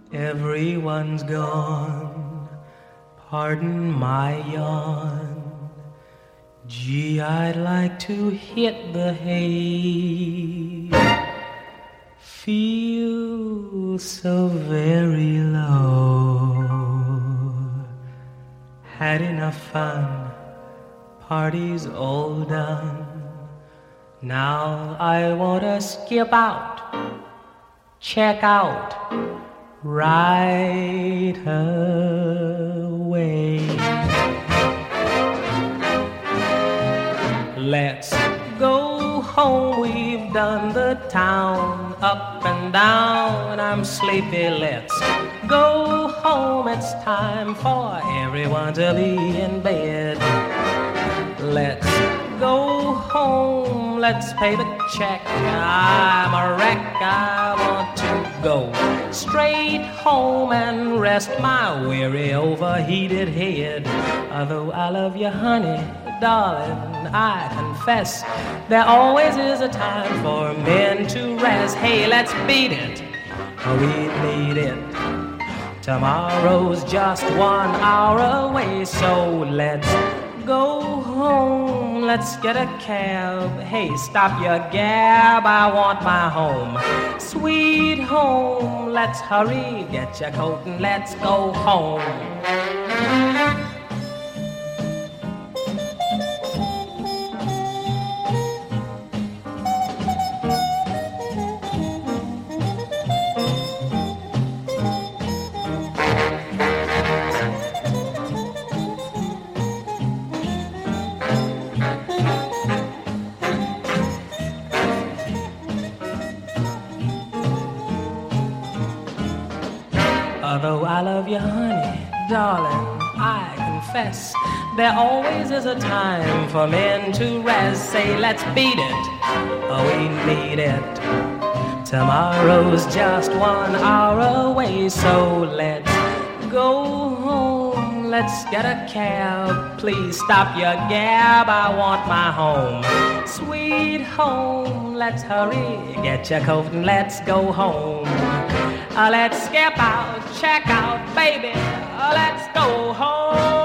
Everyone's gone, pardon my yawn. Gee, I'd like to hit the hay. Feel so very low. Had enough fun, party's all done. Now I wanna skip out, check out, right away. Let's go home, we've done the town up and down. I'm sleepy, let's go home. It's time for everyone to be in bed. Let's go home, let's pay the check. I'm a wreck, I want to go straight home and rest my weary, overheated head. Although I love you, honey, darling, I confess, there always is a time for men to rest. Hey, let's beat it, we need it. Tomorrow's just 1 hour away, so let's go home, let's get a cab. Hey, stop your gab, I want my home. Sweet home, let's hurry, get your coat and let's go home. Although I love you, honey, darling, I confess, there always is a time for men to rest. Say, let's beat it, we need it. Tomorrow's just 1 hour away, so let's go home. Let's get a cab, please stop your gab, I want my home. Sweet home, let's hurry, get your coat and let's go home. Let's skip out, check out, baby, let's go home.